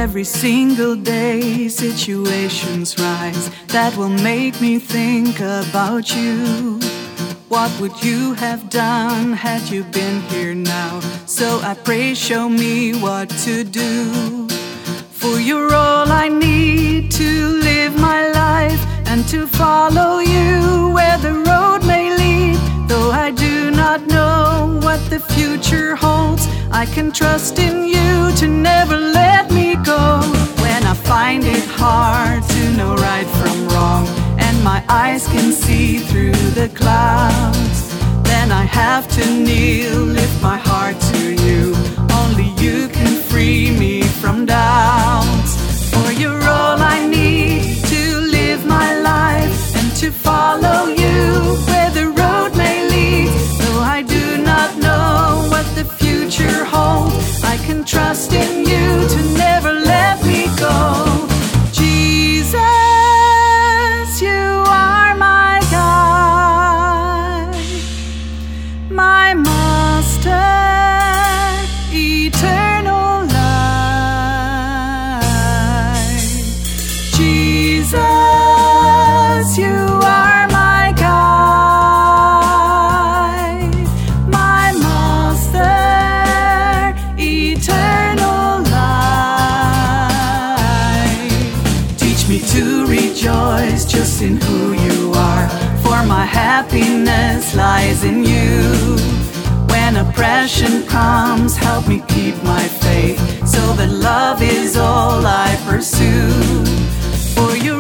Every single day situations rise that will make me think about you. What would you have done had you been here now? So I pray, show me what to do. For you're all I need to live my life and to follow you where the road may lead. Though I do not know what the future holds, I can trust in you to never let me go. When I find it hard to know right from wrong, and my eyes can see through the clouds, then I have to kneel, lift my heart to you. Only you can free me from doubts. For you're all I need to live my life and to follow you where the road may lead. Though I do not know what the future holds, I can trust in you to never let me go. Jesus, you are my guide, my master, eternal life. Jesus, you are my guide, my master, eternal life. Teach me to rejoice just in who you are, for my happiness lies in you. When oppression comes, help me keep my faith, so that love is all I pursue. For you